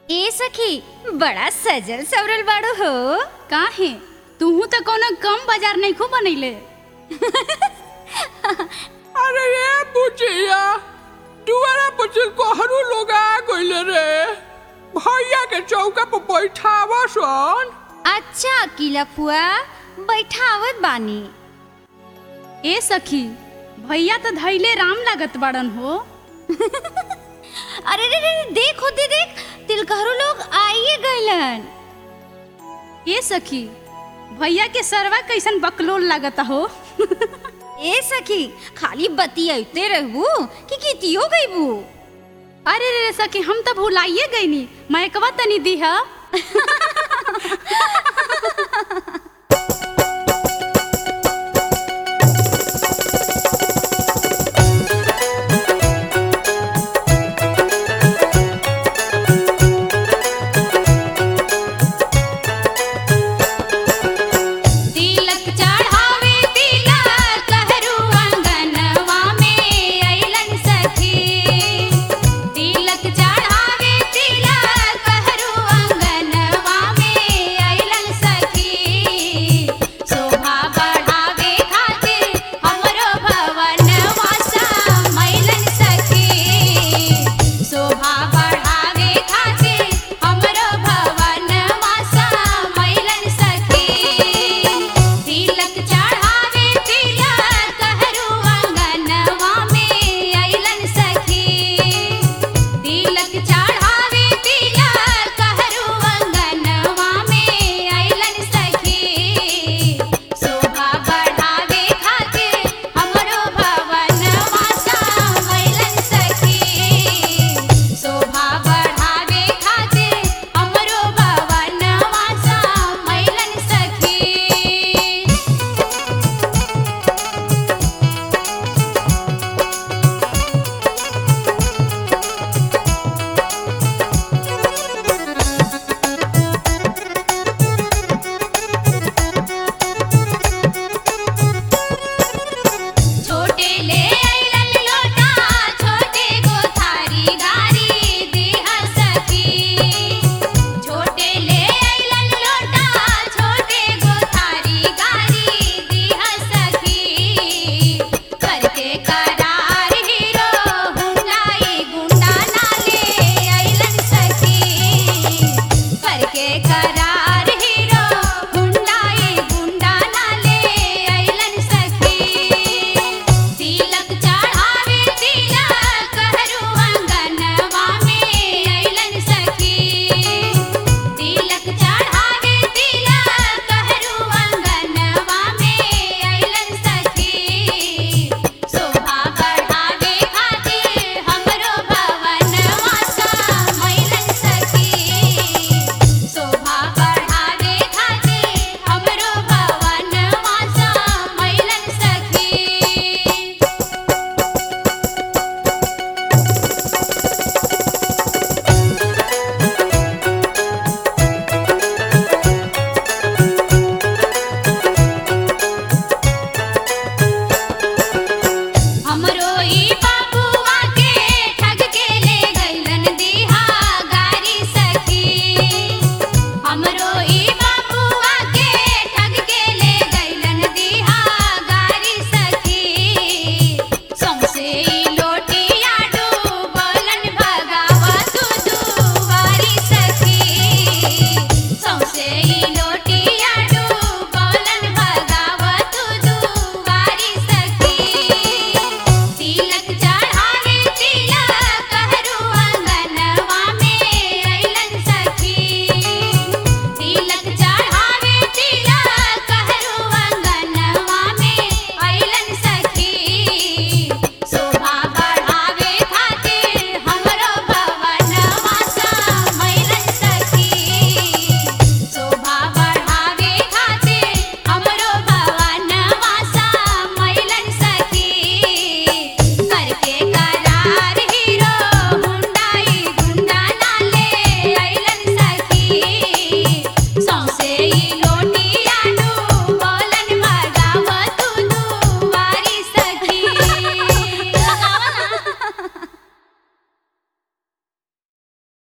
ए सखी, बड़ा सजल सवरल बाड़ो हो। काहे तूहू तो कोनो कम बाजार नहीं खूब बनैले। अरे ये बुचिया दुआरा पर से कोहरू लोग आ गइले रे। भैया के चौका पर बैठावा सन। अच्छा अकीला फुआ, बैठावत बानी। ए सखी, भैया तो धैले राम लागत बाड़न हो। अरे रे रे देख होते देख, तिलकहरू लोग आइए गइलन। ए सखी, भैया के सरवा कैसन बकलोल लागत हो। ए सखी, खाली बतियाते रहबू कि कितियो गइबू। अरे रे सखी, हम तो भुलाइए गईनी, मैकवा तनी दी है।